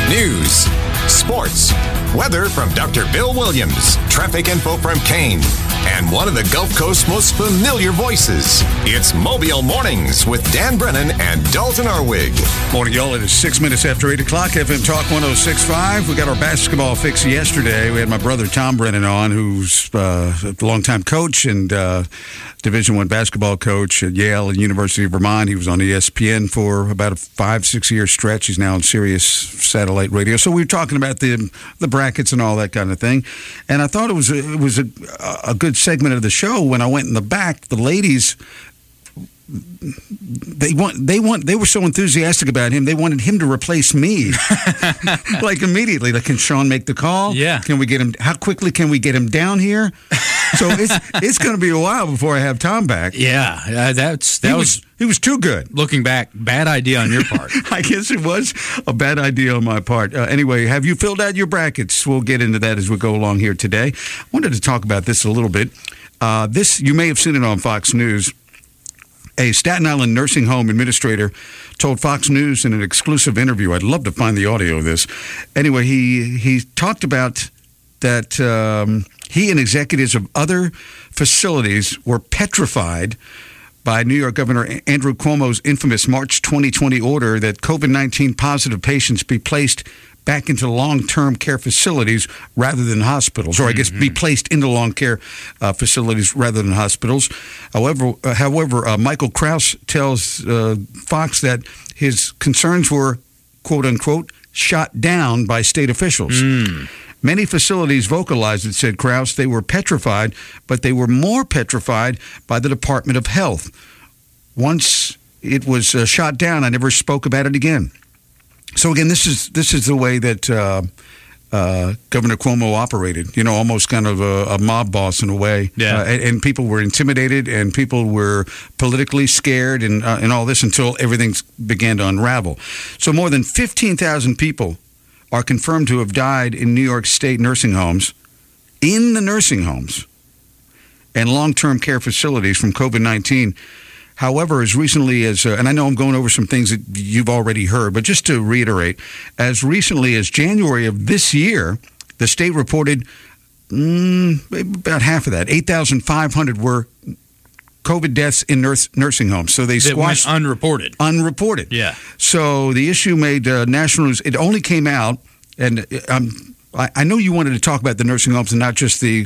News, sports, weather from Dr. Bill Williams, traffic info from Kane, and one of the Gulf Coast's most familiar voices. It's Mobile Mornings with Dan Brennan and Dalton Arwig. Morning, y'all. It is 6 minutes after 8 o'clock. FM Talk 106.5. We got our basketball fix yesterday. We had my brother Tom Brennan on, who's a longtime coach and Division I basketball coach at Yale and University of Vermont. He was on ESPN for about a 5-6 year stretch. He's now on Sirius satellite radio. So we were talking about the brackets and all that kind of thing. And I thought it was a good segment of the show when I went in the back. The ladies, they were so enthusiastic about him. They wanted him to replace me, like immediately. Like, can Sean make the call? Yeah. Can we get him? How quickly can we get him down here? So it's going to be a while before I have Tom back. Yeah, He was too good. Looking back, bad idea on your part. I guess it was a bad idea on my part. Anyway, have you filled out your brackets? We'll get into that as we go along here today. I wanted to talk about this a little bit. This, you may have seen it on Fox News. A Staten Island nursing home administrator told Fox News in an exclusive interview, I'd love to find the audio of this. Anyway, he talked about that he and executives of other facilities were petrified by New York Governor Andrew Cuomo's infamous March 2020 order that COVID-19 positive patients be placed back into long-term care facilities rather than hospitals, or I guess be placed into long care facilities rather than hospitals. However, Michael Krause tells Fox that his concerns were, quote-unquote, shot down by state officials. Many facilities vocalized it, said Krause. They were petrified, but they were more petrified by the Department of Health. Once it was shot down, I never spoke about it again. So again, this is the way that Governor Cuomo operated. You know, almost kind of a mob boss in a way. Yeah. And people were intimidated, and people were politically scared, and all this until everything began to unravel. So more than 15,000 people are confirmed to have died in New York State nursing homes, in the nursing homes and long-term care facilities from COVID-19. However, as recently as, and I know I'm going over some things that you've already heard, but just to reiterate, as recently as January of this year, the state reported about half of that, 8,500 were COVID deaths in nursing homes. So they squashed. Unreported. Unreported. Yeah. So the issue made national news. It only came out, and I know you wanted to talk about the nursing homes and not just the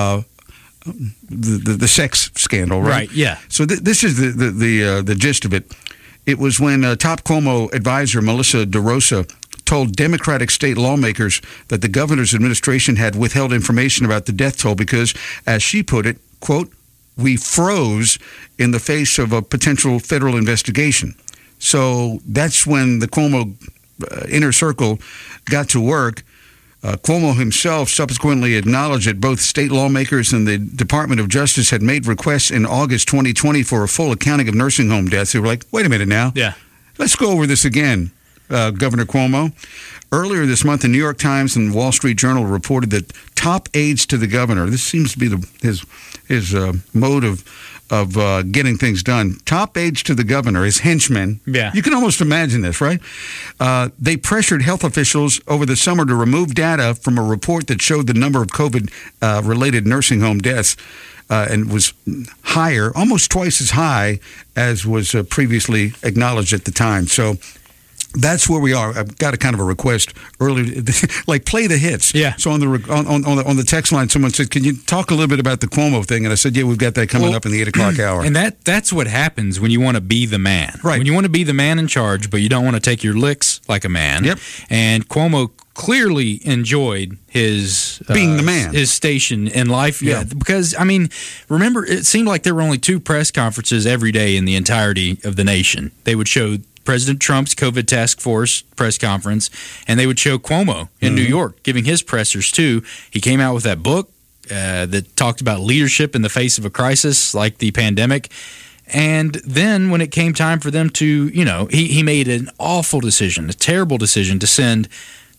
sex scandal, right? Right, yeah. So this is the gist of it. It was when top Cuomo advisor Melissa DeRosa told Democratic state lawmakers that the governor's administration had withheld information about the death toll because, as she put it, quote, we froze in the face of a potential federal investigation. So that's when the Cuomo inner circle got to work. Cuomo himself subsequently acknowledged that both state lawmakers and the Department of Justice had made requests in August 2020 for a full accounting of nursing home deaths. They were like, wait a minute now. Yeah. Let's go over this again, Governor Cuomo. Earlier this month, the New York Times and Wall Street Journal reported that top aides to the governor, this seems to be his mode of getting things done. Top aides to the governor, his henchmen. Yeah. You can almost imagine this, right? They pressured health officials over the summer to remove data from a report that showed the number of COVID-related nursing home deaths and was higher, almost twice as high as was previously acknowledged at the time. So that's where we are. I've got a kind of a request earlier, like play the hits. Yeah. So on the text line, someone said, "Can you talk a little bit about the Cuomo thing?" And I said, "Yeah, we've got that coming up in the 8 o'clock hour." And that's what happens when you want to be the man. Right. When you want to be the man in charge, but you don't want to take your licks like a man. Yep. And Cuomo clearly enjoyed his being the man, his station in life. Yeah. Because I mean, remember, it seemed like there were only 2 press conferences every day in the entirety of the nation. They would show President Trump's COVID task force press conference, and they would show Cuomo in New York giving his pressers too. He came out with that book that talked about leadership in the face of a crisis like the pandemic. And then when it came time for them to, he made an awful decision, a terrible decision to send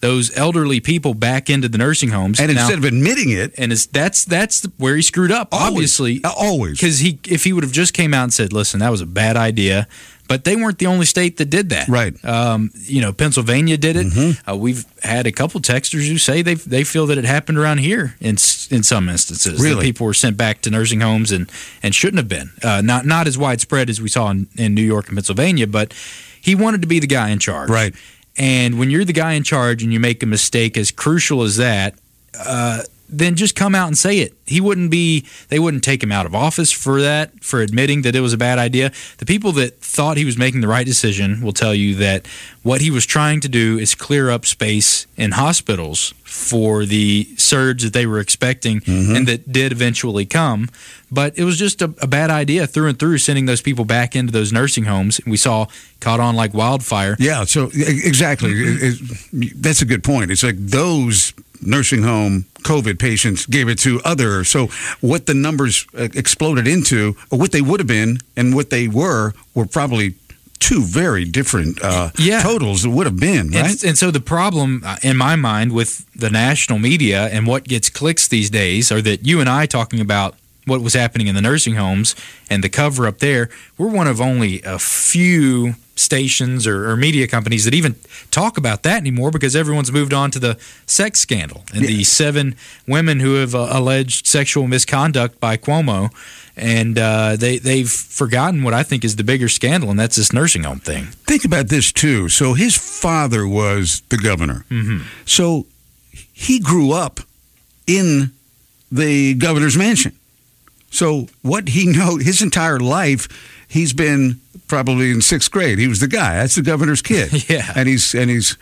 those elderly people back into the nursing homes. And instead of admitting it. And that's where he screwed up, obviously. Always. Because if he would have just came out and said, listen, that was a bad idea. But they weren't the only state that did that. Right. Pennsylvania did it. We've had a couple texters who say they feel that it happened around here in some instances. Really? That people were sent back to nursing homes and shouldn't have been. Not as widespread as we saw in New York and Pennsylvania, but he wanted to be the guy in charge. Right. And when you're the guy in charge and you make a mistake as crucial as that, then just come out and say it. They wouldn't take him out of office for that, for admitting that it was a bad idea. The people that thought he was making the right decision will tell you that what he was trying to do is clear up space in hospitals for the surge that they were expecting and that did eventually come. But it was just a bad idea through and through, sending those people back into those nursing homes. We saw caught on like wildfire. Yeah, so exactly. That's a good point. It's like those nursing home COVID patients gave it to others. So what the numbers exploded into, or what they would have been and what they were probably two very different totals it would have been, right? And so the problem, in my mind, with the national media and what gets clicks these days are that you and I talking about what was happening in the nursing homes and the cover-up there, we're one of only a few stations or media companies that even talk about that anymore because everyone's moved on to the sex scandal and the 7 women who have alleged sexual misconduct by Cuomo. And they've forgotten what I think is the bigger scandal, and that's this nursing home thing. Think about this, too. So his father was the governor. So he grew up in the governor's mansion. So what he knows, his entire life, he's been probably in 6th grade. He was the guy. That's the governor's kid. Yeah. And he's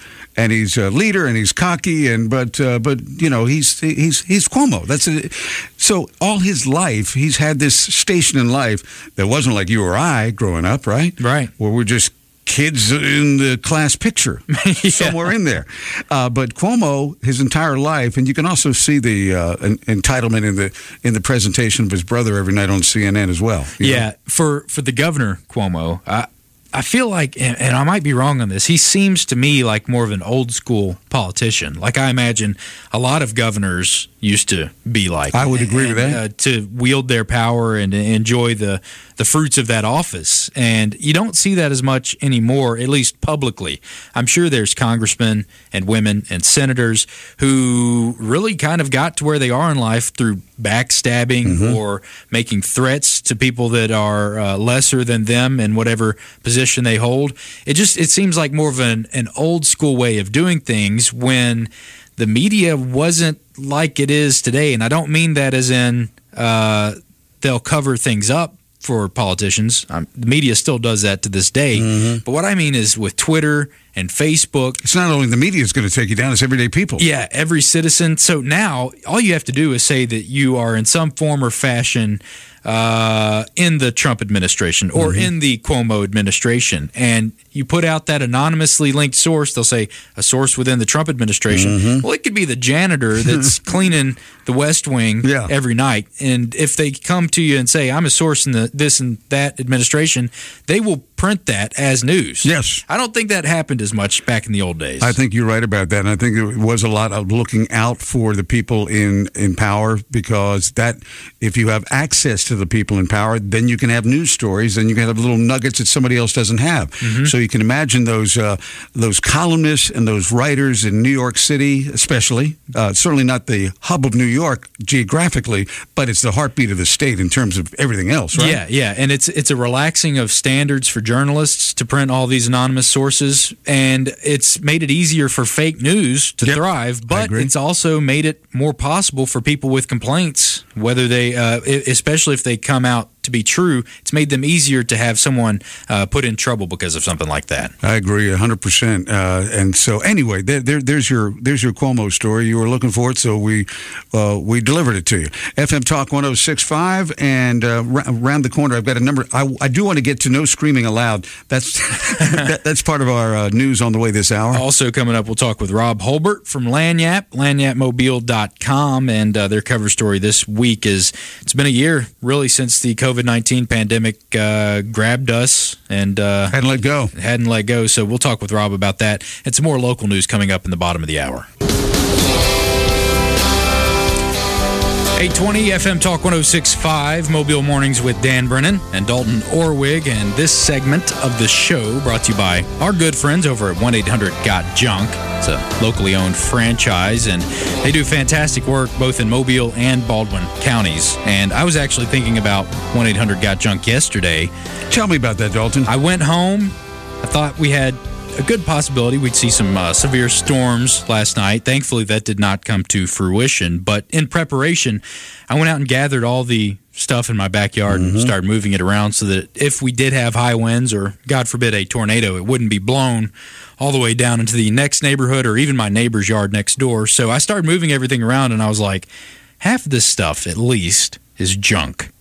a leader, and he's cocky, but you know he's Cuomo. So all his life he's had this station in life that wasn't like you or I growing up, right? Right. Where we're just kids in the class picture somewhere in there. But Cuomo, his entire life, and you can also see the entitlement in the presentation of his brother every night on CNN as well. Yeah, for the governor, Cuomo, I feel like, and I might be wrong on this, he seems to me like more of an old school politician. Like I imagine a lot of governors used to be like. I would agree with that. To wield their power and enjoy the fruits of that office. And you don't see that as much anymore, at least publicly. I'm sure there's congressmen and women and senators who really kind of got to where they are in life through backstabbing or making threats to people that are lesser than them in whatever position they hold. It seems like more of an old school way of doing things when the media wasn't like it is today. And I don't mean that as in they'll cover things up for politicians. The media still does that to this day. But what I mean is with Twitter and Facebook. It's not only the media is going to take you down, it's everyday people. Yeah, every citizen. So now all you have to do is say that you are in some form or fashion in the Trump administration or in the Cuomo administration, and you put out that anonymously linked source. They'll say a source within the Trump administration. Well, it could be the janitor that's cleaning the West Wing every night, and if they come to you and say, I'm a source in this and that administration, they will print that as news. Yes. I don't think that happened as much back in the old days. I think you're right about that, and I think there was a lot of looking out for the people in power, because that if you have access to the people in power, then you can have news stories, and you can have little nuggets that somebody else doesn't have. So you can imagine those columnists and those writers in New York City, especially, certainly not the hub of New York geographically, but it's the heartbeat of the state in terms of everything else, right? Yeah, and it's a relaxing of standards for journalists to print all these anonymous sources, and it's made it easier for fake news to thrive, but it's also made it more possible for people with complaints, whether they, especially if they come out to be true, it's made them easier to have someone put in trouble because of something like that. I agree 100%. And so anyway, there's your Cuomo story. You were looking for it, so we delivered it to you. FM Talk 106.5, and around the corner, I've got a number. I do want to get to No Screaming Aloud. That's that's part of our news on the way this hour. Also coming up, we'll talk with Rob Holbert from Lagniappe, lagniappemobile.com, and their cover story this week is, it's been a year really since the COVID COVID-19 pandemic grabbed us and hadn't let go. So we'll talk with Rob about that and some more local news coming up in the bottom of the hour. 820 FM Talk 106.5, Mobile Mornings with Dan Brennan and Dalton Orwig. And this segment of the show brought to you by our good friends over at 1-800-GOT-JUNK. It's a locally owned franchise, and they do fantastic work both in Mobile and Baldwin counties. And I was actually thinking about 1-800-GOT-JUNK yesterday. Tell me about that, Dalton. I went home. I thought we had a good possibility we'd see some severe storms last night. Thankfully, that did not come to fruition. But in preparation, I went out and gathered all the stuff in my backyard and started moving it around so that if we did have high winds or, God forbid, a tornado, it wouldn't be blown all the way down into the next neighborhood or even my neighbor's yard next door. So I started moving everything around, and I was like, half of this stuff, at least, is junk.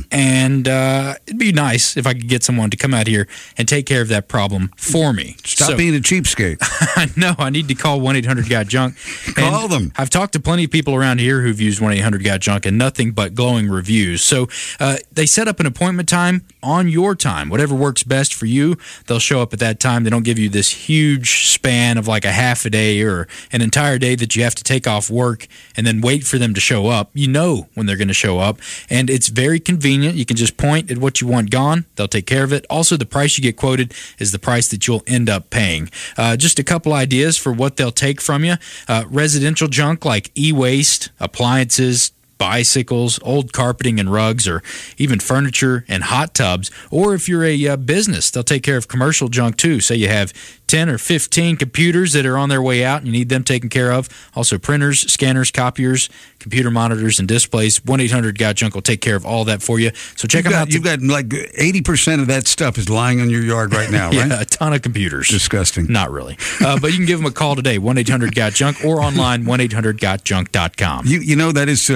And it'd be nice if I could get someone to come out here and take care of that problem for me. Stop being a cheapskate. I know. I need to call 1-800-GOT-JUNK. Call them. I've talked to plenty of people around here who've used 1-800-GOT-JUNK and nothing but glowing reviews. So they set up an appointment time on your time. Whatever works best for you, they'll show up at that time. They don't give you this huge span of like a half a day or an entire day that you have to take off work and then wait for them to show up. You know when they're going to show up, and it's very convenient. You can just point at what you want gone. They'll take care of it. Also, the price you get quoted is the price that you'll end up paying. Just a couple ideas for what they'll take from you. Residential junk like e-waste, appliances, bicycles, old carpeting and rugs, or even furniture and hot tubs. Or if you're a business, they'll take care of commercial junk too. Say you have 10 or 15 computers that are on their way out and you need them taken care of. Also printers, scanners, copiers, computer monitors, and displays. 1-800-GOT-JUNK will take care of all that for you. So check them out. You've got like 80% of that stuff is lying on your yard right now, right? Yeah, a ton of computers. Disgusting. Not really. But you can give them a call today, 1-800-GOT-JUNK, or online, 1-800-GOT-JUNK.com. You know, that is,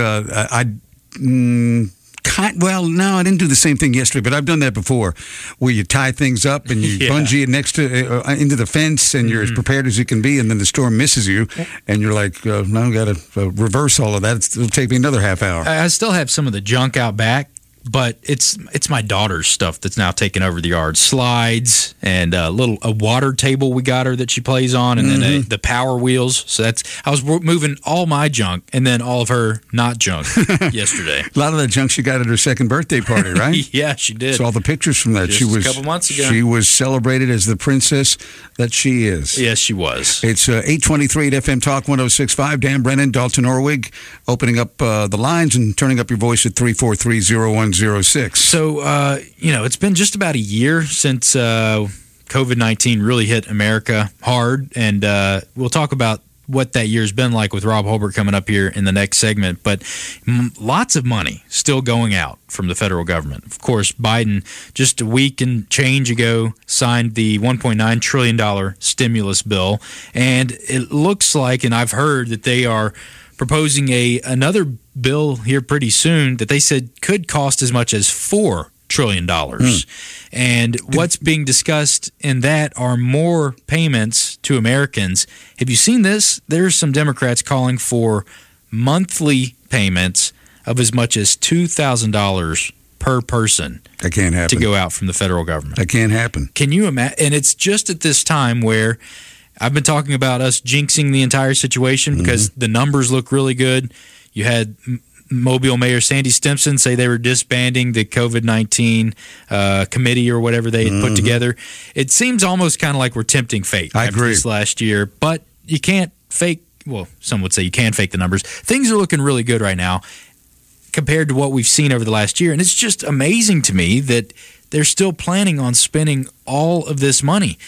well, no, I didn't do the same thing yesterday, but I've done that before, where you tie things up and you bungee it next to into the fence, and you're as prepared as you can be, and then the storm misses you, and you're like, now I've got to reverse all of that. It'll take me another half hour. I still have some of the junk out back, but it's my daughter's stuff that's now taking over the yard. Slides and a water table we got her that she plays on, and then the power wheels. So I was moving all my junk and then all of her not junk yesterday. A lot of that junk she got at her second birthday party, right? Yeah, she did. Saw the pictures from that. Just a couple months ago. She was celebrated as the princess that she is. Yes, she was. It's 8:23 at FM Talk 106.5. Dan Brennan, Dalton Orwig, opening up the lines and turning up your voice at 343-0106. So, it's been just about a year since COVID-19 really hit America hard, and we'll talk about what that year's been like with Rob Holbert coming up here in the next segment. But lots of money still going out from the federal government. Of course, Biden just a week and change ago signed the $1.9 trillion stimulus bill, and it looks like, and I've heard that they are proposing another bill here pretty soon that they said could cost as much as $4 trillion. And what's being discussed in that are more payments to Americans. Have you seen this? There's some Democrats calling for monthly payments of as much as $2,000 per person. That can't happen. To go out from the federal government. That can't happen. Can you imagine? And it's just at this time where I've been talking about us jinxing the entire situation because the numbers look really good. You had Mobile Mayor Sandy Stimpson say they were disbanding the COVID-19 committee or whatever they had put together. It seems almost kind of like we're tempting fate after this last year, but you can't fake, well, some would say you can fake the numbers. Things are looking really good right now compared to what we've seen over the last year, and it's just amazing to me that they're still planning on spending all of this money.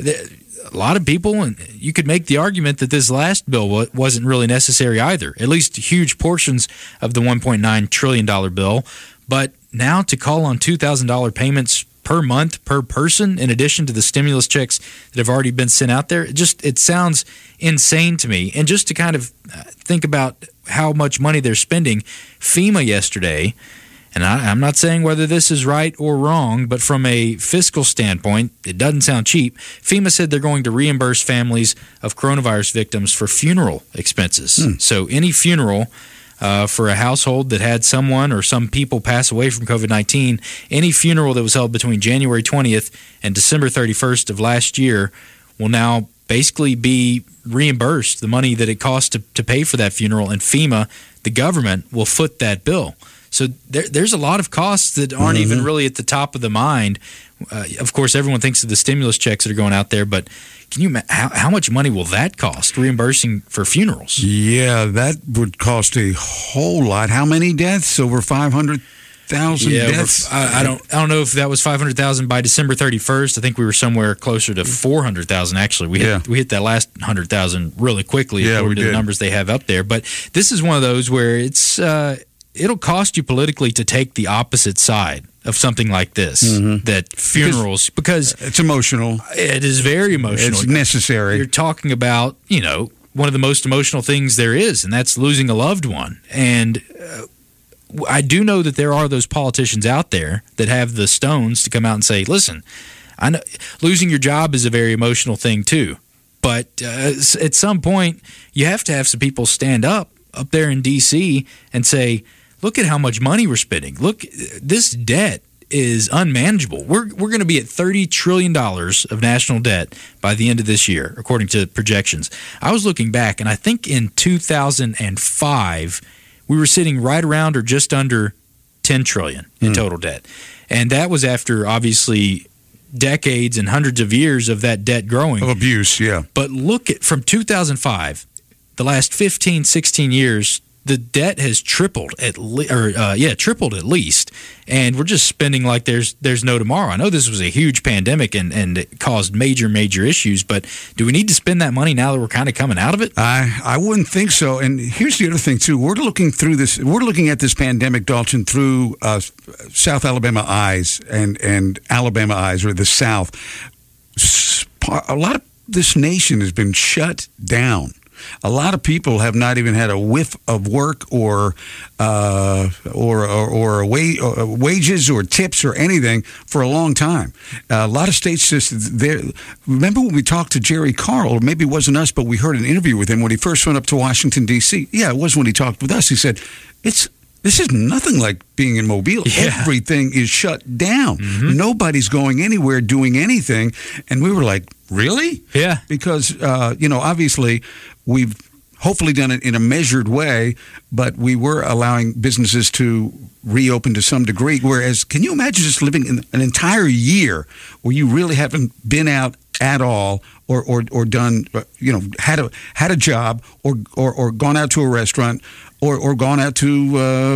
A lot of people, and you could make the argument that this last bill wasn't really necessary either, at least huge portions of the $1.9 trillion bill. But now to call on $2,000 payments per month per person, in addition to the stimulus checks that have already been sent out there, it sounds insane to me. And just to kind of think about how much money they're spending, FEMA yesterday, and I'm not saying whether this is right or wrong, but from a fiscal standpoint, it doesn't sound cheap. FEMA said they're going to reimburse families of coronavirus victims for funeral expenses. So any funeral for a household that had someone or some people pass away from COVID-19. Any funeral that was held between January 20th and December 31st of last year will now basically be reimbursed. The money that it costs to pay for that funeral, and FEMA, the government, will foot that bill. So there's a lot of costs that aren't even really at the top of the mind. Of course, everyone thinks of the stimulus checks that are going out there, but can you how much money will that cost, reimbursing for funerals? Yeah, that would cost a whole lot. How many deaths? Over 500,000 deaths? I don't know if that was 500,000 by December 31st. I think we were somewhere closer to 400,000. Actually, we hit that last 100,000 really quickly according to the numbers they have up there. But this is one of those where it'll cost you politically to take the opposite side of something like this, that funerals, because it's emotional. It is very emotional. It's necessary. You're talking about, one of the most emotional things there is, and that's losing a loved one. And I do know that there are those politicians out there that have the stones to come out and say, listen, I know losing your job is a very emotional thing too, but at some point you have to have some people stand up there in D.C. and say, look at how much money we're spending. Look, this debt is unmanageable. We're going to be at $30 trillion of national debt by the end of this year, according to projections. I was looking back, and I think in 2005, we were sitting right around or just under $10 trillion in total debt. And that was after, obviously, decades and hundreds of years of that debt growing. Of abuse, yeah. But look at, from 2005, the last 15, 16 years, the debt has tripled tripled at least, and we're just spending like there's no tomorrow. I know this was a huge pandemic and it caused major issues, but do we need to spend that money now that we're kind of coming out of it? I wouldn't think so. And here's the other thing too: we're looking at this pandemic, Dalton, through South Alabama eyes and Alabama eyes, or the South. A lot of this nation has been shut down. A lot of people have not even had a whiff of work or wages or tips or anything for a long time. A lot of states just there. Remember when we talked to Jerry Carl, or maybe it wasn't us, but we heard an interview with him when he first went up to Washington, D.C. Yeah, it was when he talked with us. He said, this is nothing like being in Mobile. Yeah. Everything is shut down. Nobody's going anywhere, doing anything. And we were like, really? Yeah. Because, obviously we've hopefully done it in a measured way, but we were allowing businesses to reopen to some degree. Whereas, can you imagine just living in an entire year where you really haven't been out at all, or done, had a job, or gone out to a restaurant, or gone out to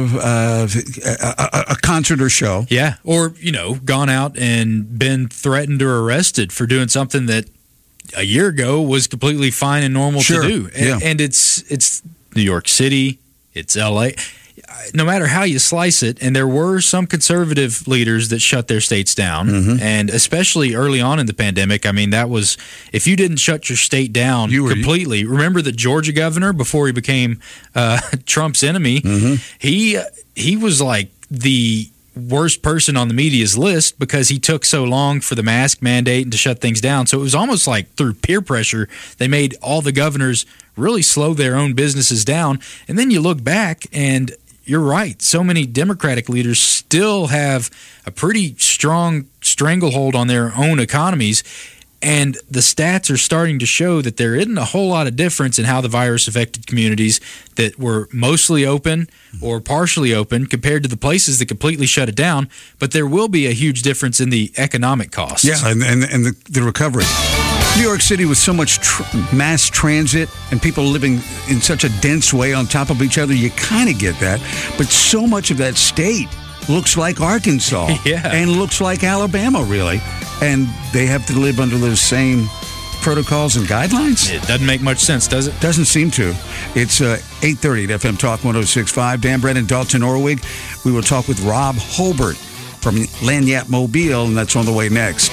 a concert or show? Yeah, or gone out and been threatened or arrested for doing something that a year ago was completely fine and normal to do. And it's New York City, it's LA. No matter how you slice it, and there were some conservative leaders that shut their states down, and especially early on in the pandemic, I mean, that was, if you didn't shut your state down completely, remember the Georgia governor, before he became Trump's enemy, he was like the worst person on the media's list because he took so long for the mask mandate and to shut things down. So it was almost like through peer pressure, they made all the governors really slow their own businesses down. And then you look back and you're right. So many Democratic leaders still have a pretty strong stranglehold on their own economies. And the stats are starting to show that there isn't a whole lot of difference in how the virus affected communities that were mostly open or partially open compared to the places that completely shut it down. But there will be a huge difference in the economic costs. Yeah, and the recovery. New York City with so much mass transit and people living in such a dense way on top of each other, you kind of get that. But so much of that state looks like Arkansas and looks like Alabama, really. And they have to live under those same protocols and guidelines? It doesn't make much sense, does it? Doesn't seem to. It's 8:30 at FM Talk 106.5. Dan Brennan, Dalton Orwig. We will talk with Rob Holbert from Lagniappe Mobile, and that's on the way next.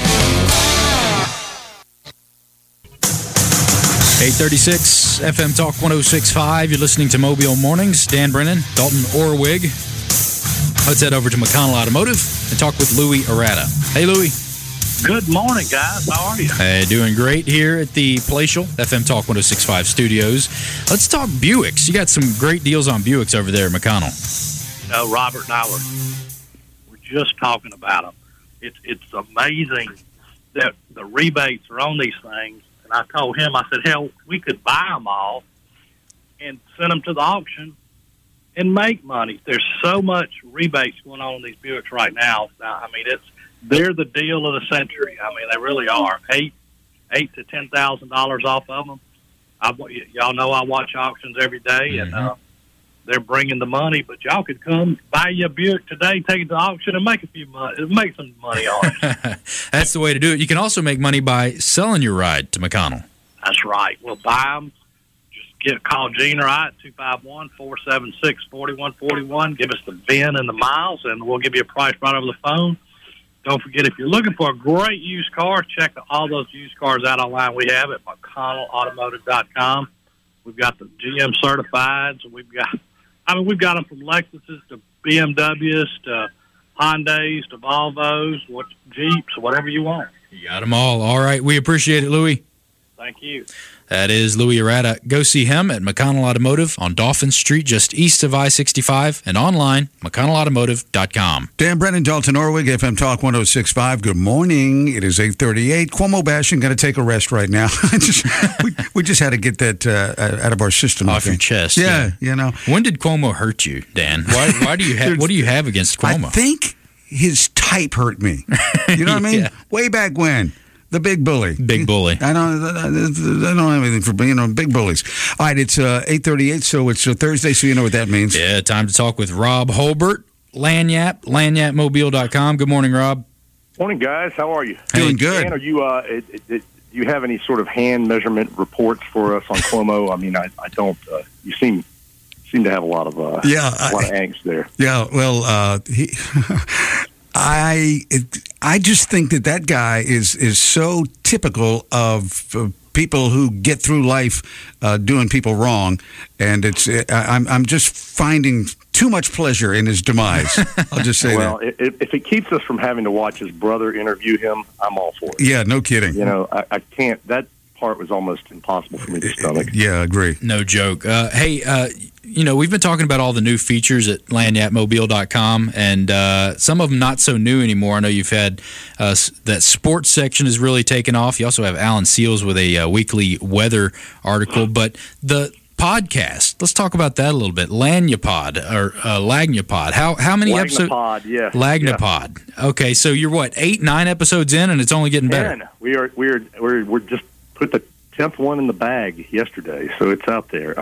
8:36 FM Talk 106.5. You're listening to Mobile Mornings. Dan Brennan, Dalton Orwig. Let's head over to McConnell Automotive and talk with Louis Arata. Hey, Louis. Good morning, guys. How are you? Hey, doing great here at the Palatial FM Talk 106.5 studios. Let's talk Buicks. You got some great deals on Buicks over there, McConnell. You know, Robert and I were just talking about them. It's amazing that the rebates are on these things. And I told him, I said, hell, we could buy them all and send them to the auction and make money. There's so much rebates going on these Buicks right now. I mean, they're the deal of the century. I mean, they really are. $8,000 to $10,000 off of them. Y'all know I watch auctions every day, and they're bringing the money. But y'all could come buy you a Buick today, take it to auction, and make some money on it. That's the way to do it. You can also make money by selling your ride to McConnell. That's right. We'll buy them. Just call Gene or I at 251-476-4141. Give us the VIN and the miles, and we'll give you a price right over the phone. Don't forget, if you're looking for a great used car, check all those used cars out online we have at McConnellAutomotive.com. We've got the GM certifieds. We've got them from Lexuses to BMWs to Hondas to Volvos, Jeeps, whatever you want. You got them all. All right. We appreciate it, Louis. Thank you. That is Louis Arata. Go see him at McConnell Automotive on Dauphin Street, just east of I-65, and online, McConnellAutomotive.com. Dan Brennan, Dalton Orwig, FM Talk 106.5. Good morning. It is 8:38. Cuomo bashing. Got to take a rest right now. we just had to get that out of our system. Off your chest. Yeah, you know. When did Cuomo hurt you, Dan? Why do you have? What do you have against Cuomo? I think his type hurt me. You know what I mean? Yeah. Way back when. The big bully. Big bully. I don't have anything for big bullies. All right, it's 8:38, so it's Thursday, so you know what that means. Yeah, time to talk with Rob Holbert, Lagniappe, lagniappemobile.com. Good morning, Rob. Morning, guys. How are you? Doing good. Dan, are you? Do you have any sort of hand measurement reports for us on Cuomo? I mean, I don't. You seem to have a lot of angst there. Yeah. Well, I just think that guy is so typical of people who get through life doing people wrong, and I'm just finding too much pleasure in his demise. I'll just say well, that. If it keeps us from having to watch his brother interview him, I'm all for it. Yeah, no kidding. You know, I can't. That part was almost impossible for me to stomach. Yeah, I agree. No joke. Hey, we've been talking about all the new features at lagniappemobile.com, and some of them not so new anymore. I know you've had that sports section has really taken off. You also have Alan Seals with a weekly weather article, but the podcast, let's talk about that a little bit. Lagnapod or Lagnapod. How many episodes? Lagnapod, yeah. Lagnapod. Yeah. Okay, so you're what, 8, 9 episodes in, and it's only getting better. We're just put the 10th one in the bag yesterday, so it's out there.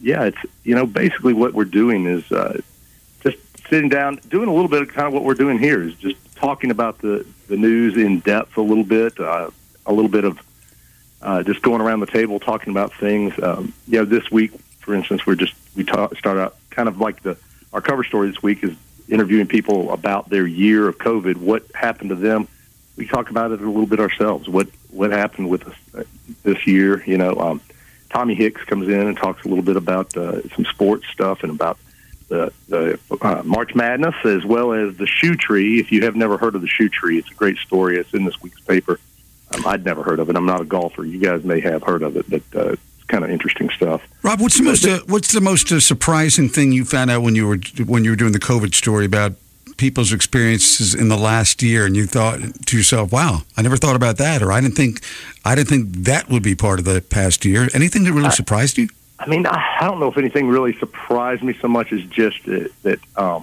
It's basically what we're doing is just sitting down, doing a little bit of kind of what we're doing here is just talking about the news in depth a little bit of just going around the table talking about things. This week, for instance, we start out kind of like our cover story this week is interviewing people about their year of COVID, what happened to them. We talk about it a little bit ourselves. What happened with us this year? Tommy Hicks comes in and talks a little bit about some sports stuff and about the March Madness, as well as the Shoe Tree. If you have never heard of the Shoe Tree, it's a great story. It's in this week's paper. I'd never heard of it. I'm not a golfer. You guys may have heard of it, but it's kind of interesting stuff. Rob, what's the most surprising thing you found out when you were doing the COVID story about people's experiences in the last year, and you thought to yourself, "Wow, I never thought about that," or "I didn't think that would be part of the past year"? Anything that really surprised you? I mean, I don't know if anything really surprised me so much as just that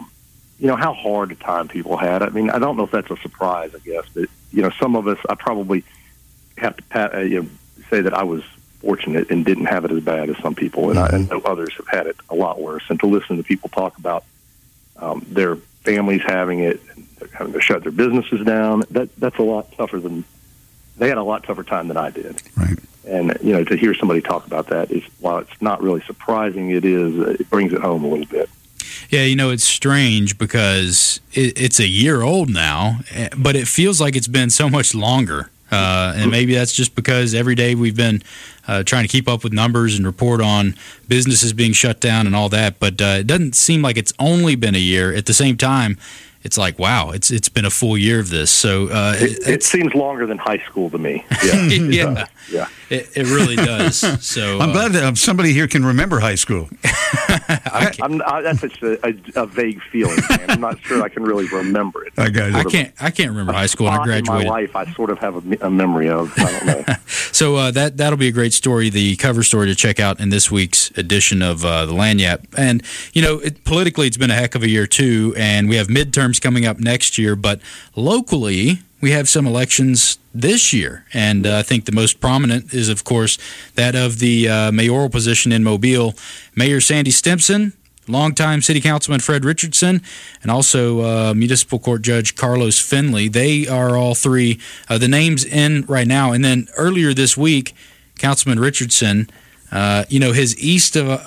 how hard a time people had. I mean, I don't know if that's a surprise. I guess, but some of us, I probably have to say that I was fortunate and didn't have it as bad as some people, and I know others have had it a lot worse. And to listen to people talk about their families having it, having to shut their businesses down, that's a lot tougher they had a lot tougher time than I did. Right. And, to hear somebody talk about that is, while it's not really surprising, it brings it home a little bit. Yeah, it's strange because it's a year old now, but it feels like it's been so much longer. And maybe that's just because every day we've been trying to keep up with numbers and report on businesses being shut down and all that. But it doesn't seem like it's only been a year. At the same time, it's like, wow, it's been a full year of this. So it seems longer than high school to me. Yeah, yeah. It really does. So I'm glad that somebody here can remember high school. That's such a vague feeling, man. I'm not sure I can really remember it. I got it. I can't remember high school. And I graduated. In my life, I sort of have a memory of. I don't know. So that'll be a great story, the cover story to check out in this week's edition of the Lagniappe. And politically, it's been a heck of a year too, and we have midterms coming up next year. But locally, we have some elections this year, and I think the most prominent is, of course, that of the mayoral position in Mobile. Mayor Sandy Stimpson, longtime City Councilman Fred Richardson, and also Municipal Court Judge Carlos Finley. They are all three the names in right now. And then earlier this week, Councilman Richardson, his east of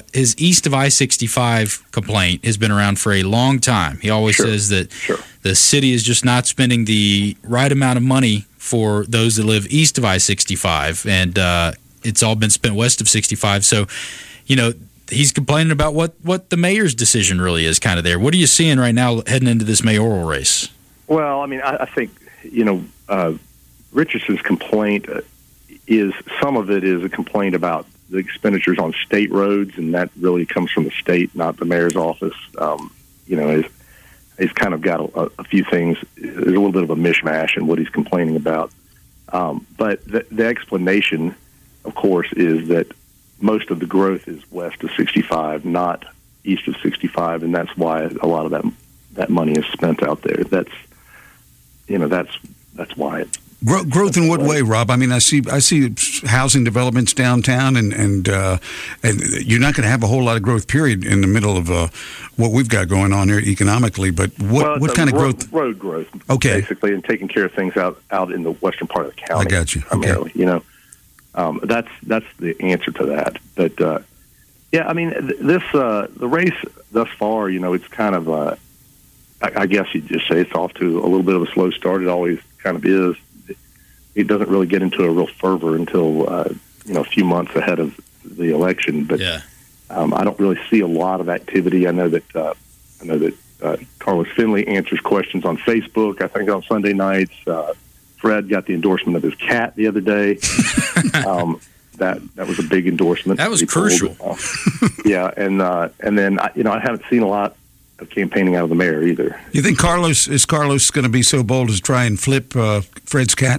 I-65 complaint has been around for a long time. He always says that the city is just not spending the right amount of money for those that live east of I-65, and it's all been spent west of 65. So, he's complaining about what the mayor's decision really is kind of there. What are you seeing right now heading into this mayoral race? Well, I mean, I think, Richardson's complaint is, some of it is a complaint about the expenditures on state roads, and that really comes from the state, not the mayor's office. He's kind of got a few things. There's a little bit of a mishmash in what he's complaining about. But the explanation, of course, is that most of the growth is west of 65, not east of 65, and that's why a lot of that money is spent out there. That's why it's growth in what way, Rob? I mean, I see housing developments downtown, and you're not going to have a whole lot of growth, period, in the middle of what we've got going on here economically. But what kind of growth? Road growth, okay, basically, and taking care of things out in the western part of the county. I got you. Primarily, okay. That's the answer to that. But I mean, the race thus far, it's kind of I guess you'd just say it's off to a little bit of a slow start. It always kind of is. It doesn't really get into a real fervor until a few months ahead of the election. But I don't really see a lot of activity. I know that Carlos Finley answers questions on Facebook. I think on Sunday nights. Fred got the endorsement of his cat the other day. That was a big endorsement. That was crucial. And then I haven't seen a lot of campaigning out of the mayor either. You think Carlos going to be so bold as to try and flip Fred's cat?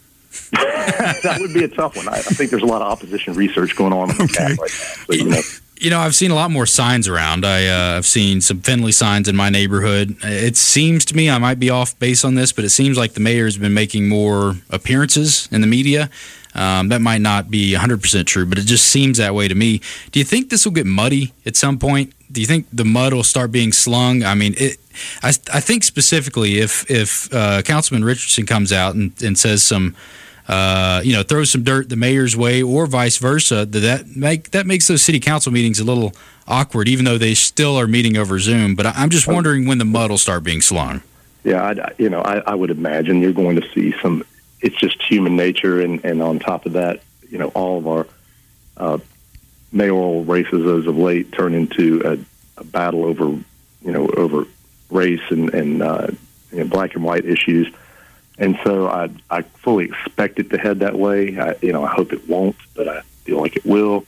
That would be a tough one. I think there's a lot of opposition research going on with the cat right now. So, I've seen a lot more signs around. I've seen some Finley signs in my neighborhood. It seems to me, I might be off base on this, but it seems like the mayor has been making more appearances in the media. That might not be 100% true, but it just seems that way to me. Do you think this will get muddy at some point? Do you think the mud will start being slung? I mean, I think specifically if Councilman Richardson comes out and says some, throws some dirt the mayor's way, or vice versa, that makes those city council meetings a little awkward, even though they still are meeting over Zoom. But I'm just wondering when the mud will start being slung. Yeah, I would imagine you're going to see some. It's just human nature, and on top of that, all of our mayoral races as of late turn into a battle over race and black and white issues. And so I fully expect it to head that way. I hope it won't, but I feel like it will.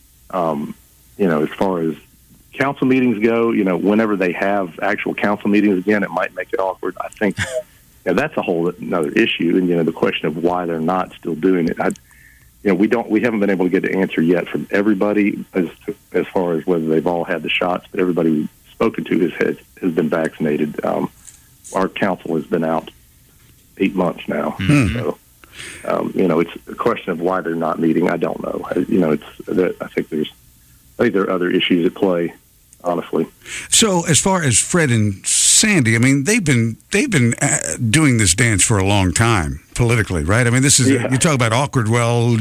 As far as council meetings go, whenever they have actual council meetings again, it might make it awkward. I think that's a whole another issue. And, the question of why they're not still doing it. We haven't been able to get an answer yet from everybody as far as whether they've all had the shots, but everybody we've spoken to has been vaccinated. Our council has been out 8 months now. Mm-hmm. So, it's a question of why they're not meeting. I don't know. I think there are other issues at play, honestly. So as far as Fred and Sandy, I mean, they've been doing this dance for a long time politically, right? I mean, this is you talk about awkward. Well,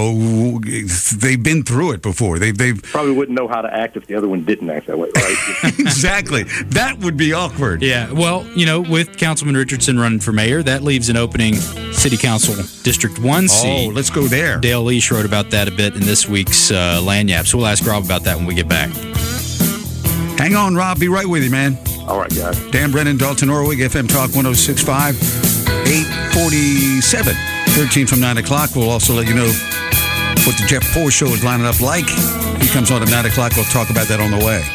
they've been through it before. They've probably wouldn't know how to act if the other one didn't act that way, right? Exactly. That would be awkward. Yeah. Well, with Councilman Richardson running for mayor, that leaves an opening City Council District 1 seat. Oh, let's go there. Dale Leash wrote about that a bit in this week's Lagniappe, so we'll ask Rob about that when we get back. Hang on, Rob. Be right with you, man. All right, guys. Dan Brennan, Dalton Orwig, FM Talk 106.5, 8:47, 13 from 9 o'clock. We'll also let you know what the Jeff Poor Show is lining up like. He comes on at 9 o'clock. We'll talk about that on the way.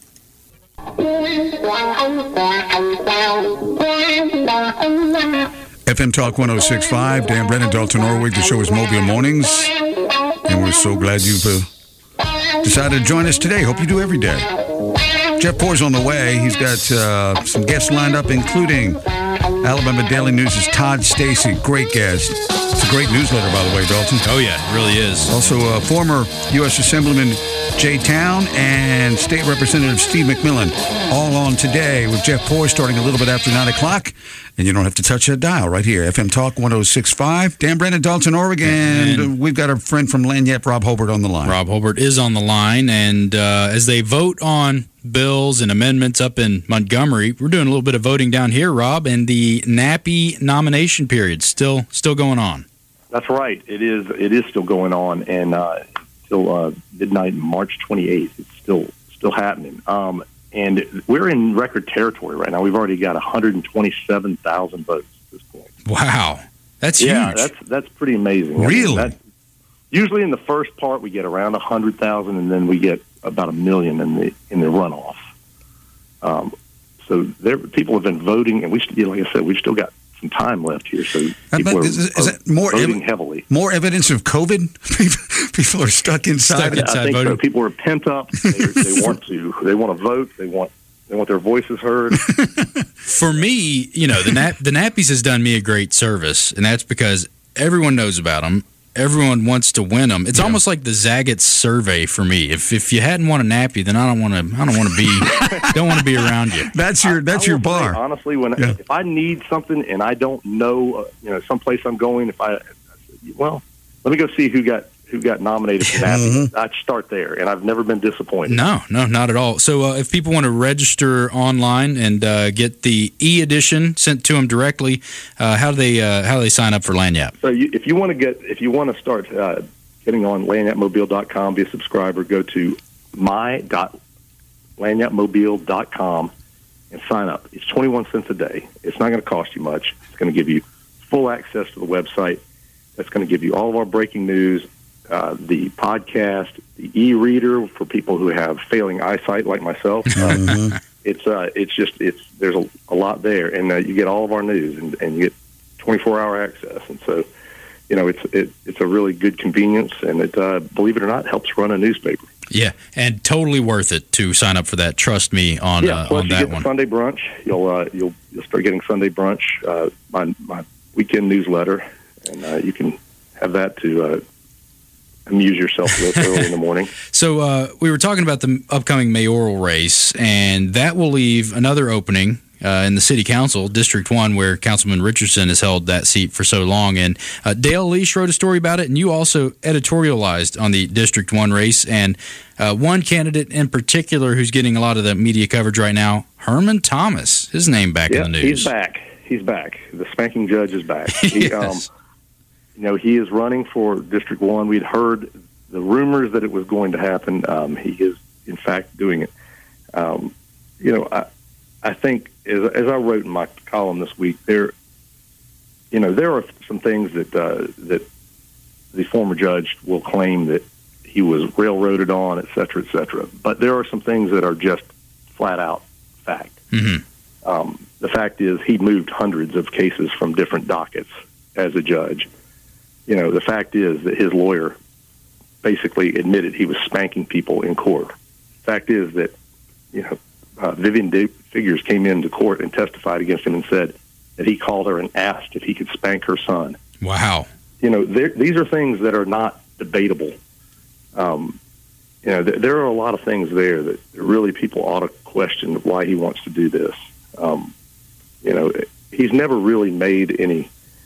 FM Talk 106.5, Dan Brennan, Dalton Orwig. The show is Mobile Mornings, and we're so glad you've decided to join us today. Hope you do every day. Jeff Poor's on the way. He's got some guests lined up, including Alabama Daily News' Todd Stacy. Great guest. It's a great newsletter, by the way, Dalton. Oh, yeah, it really is. Also, former U.S. Assemblyman Jay Town and State Representative Steve McMillan, all on today with Jeff Poor starting a little bit after 9 o'clock. And you don't have to touch that dial right here. FM Talk 106.5. Dan Brennan, Dalton, Oregon. And we've got our friend from Lagniappe, Rob Hobart, on the line. Rob Hobart is on the line. And as they vote on bills and amendments up in Montgomery, we're doing a little bit of voting down here, Rob, and the NAPI nomination period still going on. That's right. It is still going on, and till midnight, March 28th. It's still happening. And we're in record territory right now. We've already got 127,000 votes at this point. Wow, that's huge. Yeah, that's pretty amazing. Really? Usually in the first part we get around 100,000, and then we get about 1 million in the runoff. So people have been voting, and like I said, we've still got some time left here. So people are voting heavily. More evidence of COVID? People are stuck inside. I think so. People are pent up. They want to vote. They want their voices heard. For me, the Nappies has done me a great service, and that's because everyone knows about them. Everyone wants to win them. It's almost like the Zagat survey for me. If you hadn't won a nappy, then I don't want to be around you. That's your bar. Say, honestly, if I need something and I don't know, someplace I'm going, let me go see who got nominated for nappy. I'd start there, and I've never been disappointed. No, not at all. So if people want to register online and get the e-edition sent to them directly, how do they sign up for Lagniappe? So if you want to start getting on lagniappemobile.com, be a subscriber, go to my.lagniappemobile.com and sign up. It's 21 cents a day. It's not going to cost you much. It's going to give you full access to the website. That's going to give you all of our breaking news, the podcast, the e-reader for people who have failing eyesight like myself. There's a lot there, and you get all of our news, and you get 24-hour access, and so it's a really good convenience, and it believe it or not helps run a newspaper. Yeah, and totally worth it to sign up for that. Trust me on plus on you that get one. Sunday brunch. You'll start getting Sunday brunch, my weekend newsletter, and you can have that to amuse yourself with early in the morning. So we were talking about the upcoming mayoral race, and that will leave another opening in the city council, District 1, where Councilman Richardson has held that seat for so long. And Dale Leash wrote a story about it, and you also editorialized on the District 1 race. And one candidate in particular who's getting a lot of the media coverage right now, Herman Thomas, his name back in the news. He's back. The spanking judge is back. Yes. He is running for District 1. We'd heard the rumors that it was going to happen. He is, in fact, doing it. I think, as I wrote in my column this week, there are some things that the former judge will claim that he was railroaded on, et cetera, et cetera. But there are some things that are just flat out fact. Mm-hmm. The fact is, he moved hundreds of cases from different dockets as a judge. The fact is that his lawyer basically admitted he was spanking people in court. The fact is that, Vivian Figures came into court and testified against him and said that he called her and asked if he could spank her son. Wow. These are things that are not debatable. There are a lot of things there that really people ought to question why he wants to do this. He's never really made any.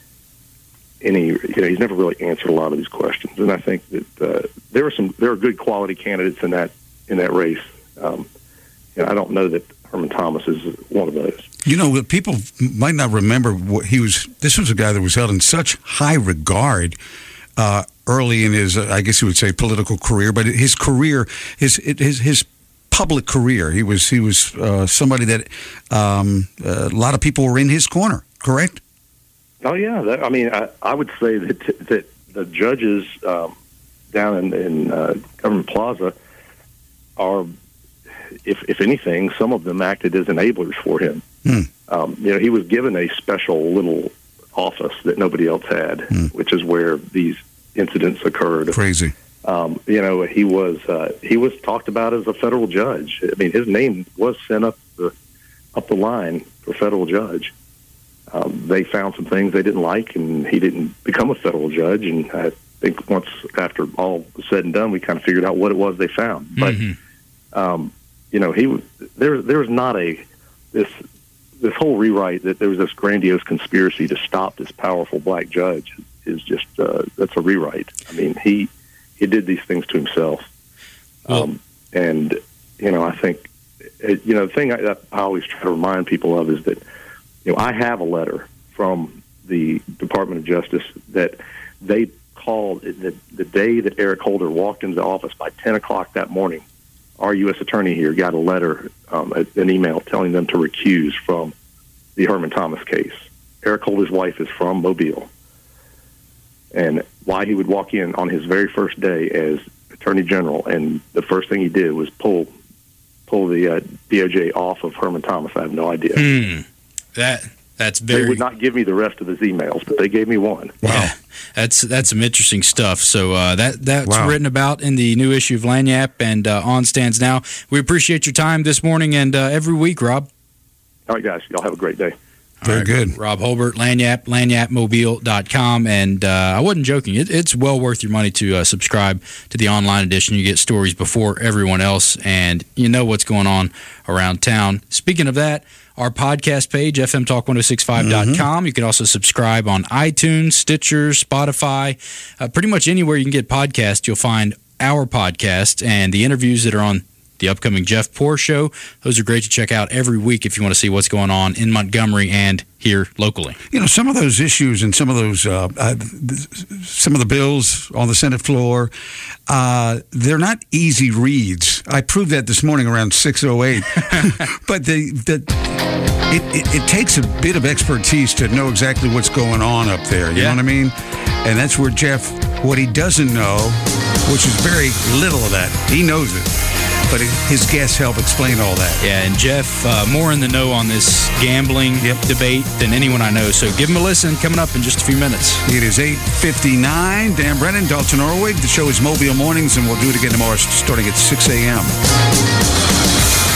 He's never really answered a lot of these questions, and I think that there are good quality candidates in that race. I don't know that Herman Thomas is one of those. People might not remember what he was. This was a guy that was held in such high regard early in his, I guess you would say, political career. But his career, his public career. He was somebody that a lot of people were in his corner. Correct? Oh yeah. I would say that the judges down in Government Plaza are, if anything, some of them acted as enablers for him. He was given a special little office that nobody else had, which is where these incidents occurred. Crazy. He was talked about as a federal judge. I mean, his name was sent up the line for federal judge. They found some things they didn't like, and he didn't become a federal judge. And I think once after all was said and done, we kind of figured out what it was they found. But there was not this whole rewrite that there was this grandiose conspiracy to stop this powerful black judge is just that's a rewrite. I mean, he did these things to himself. And I think the thing I always try to remind people of is that I have a letter from the Department of Justice that they called the day that Eric Holder walked into the office. By 10 o'clock that morning, our U.S. attorney here got a letter, an email telling them to recuse from the Herman Thomas case. Eric Holder's wife is from Mobile. And why he would walk in on his very first day as Attorney General, and the first thing he did was pull the DOJ off of Herman Thomas, I have no idea. That's very. They would not give me the rest of his emails, but they gave me one. Wow, yeah, that's some interesting stuff. So that's written about in the new issue of Lagniappe and on stands now. We appreciate your time this morning and every week, Rob. All right, guys, y'all have a great day. Very good. Rob Holbert, lagniappemobile.com. And I wasn't joking. It's well worth your money to subscribe to the online edition. You get stories before everyone else, and you know what's going on around town. Speaking of that, our podcast page, fmtalk1065.com. You can also subscribe on iTunes, Stitcher, Spotify. Pretty much anywhere you can get podcasts, you'll find our podcast and the interviews that are on the upcoming Jeff Poor Show. Those are great to check out every week if you want to see what's going on in Montgomery and here locally. Some of those issues and some of those, some of the bills on the Senate floor, they're not easy reads. I proved that this morning around 6:08. But it takes a bit of expertise to know exactly what's going on up there. You know what I mean? And that's where Jeff, what he doesn't know, which is very little of that, he knows it. But his guests help explain all that. Yeah, and Jeff, more in the know on this gambling debate than anyone I know. So give him a listen coming up in just a few minutes. It is 8:59. Dan Brennan, Dalton Orwig. The show is Mobile Mornings, and we'll do it again tomorrow starting at 6 a.m.